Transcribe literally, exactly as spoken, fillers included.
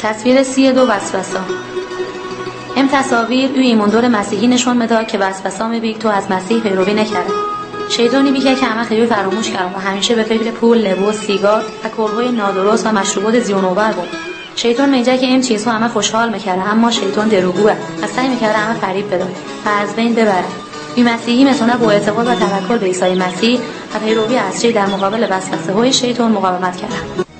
تصویر سی دو وسوسه. ام تصاویر او ایماندار مسیحی نشون میداد که وسوسه میگه تو از مسیح پیروی نکرده. شیطانی میگه که همه خیلی فراموش کرد و همیشه به فکر پول، لباس، سیگار و کارهای نادرست و مشروبات زیان‌آور بود. شیطان میگه که این چیزها همه خوشحال میکرده، اما شیطان دروغگوه و سعی میکرده همه فریب بده و از بین ببره. بی مسیحی میتونه با اعتقاد و توکل به عیسی مسیح و پیروی اصلی در مقابل وسوسه‌های شیطان مقاومت کنه.